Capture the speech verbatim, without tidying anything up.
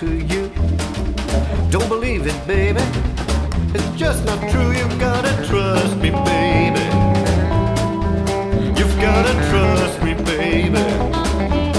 to you. Don't believe it, baby. It's just not true. You've gotta trust me, baby. You've gotta trust me, baby.